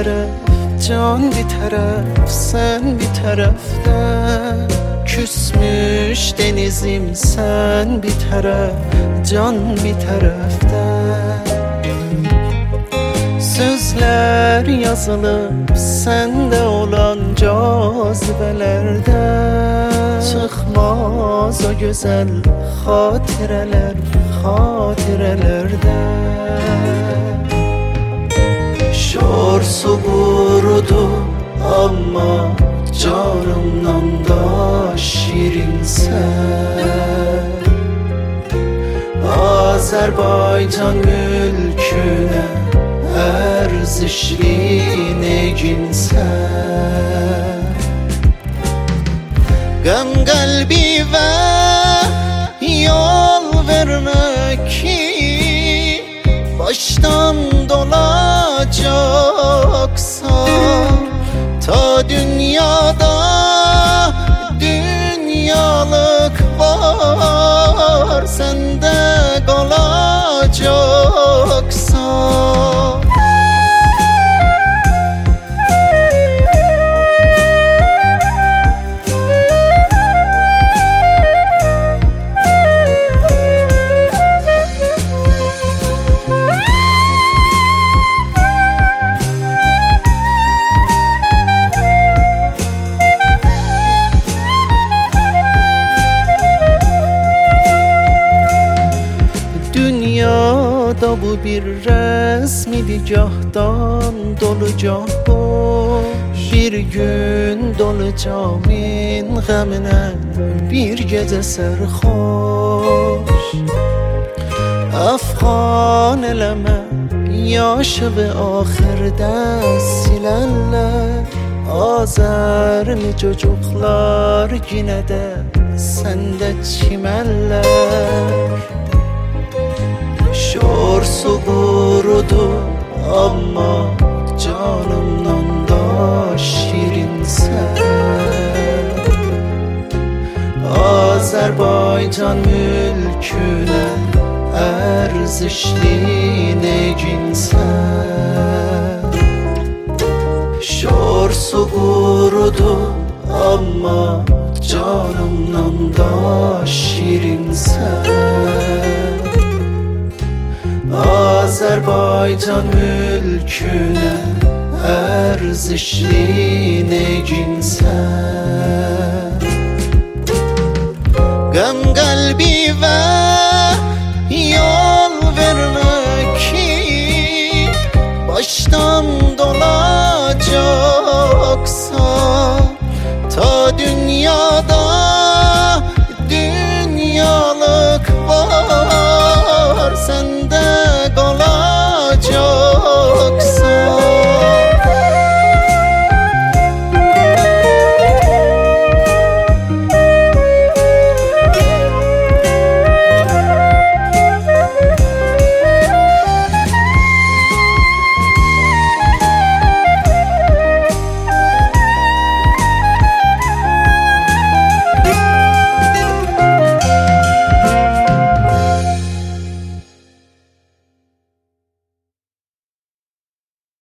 taraf, can bir taraf, sen bir tarafta. Küsmüş denizim sen bir taraf, can bir tarafta. Sözler yazılıp sende olan cazibelerde. Çıkmaz o güzel hatireler, hatirelerde. Şor su kurudu ama canımdan da şirinsen. Azerbaycan mülküne erzişli neginsen. Gam kalbime yol vermek ki baştan dolacaksa. Ta dünyada dünyalık var, sende kalacaksa. Dünyada bu bir resmidi, gahdan dolu gah boş. Bir gün dolacağımın gamine, bir gece serhoş. Afgan eleme yaşığı ahirde silenler. Azerli çocuklar yine de sende çimenler. Şor su kurudu ama canımdan da şirinsen. Azerbaycan mülküne erzişli neginsen. Şor su kurudu ama canımdan da şirinsen. Azerbaycan mülküne erzişli neginsen. Gam kalbime yol vermek ki baştan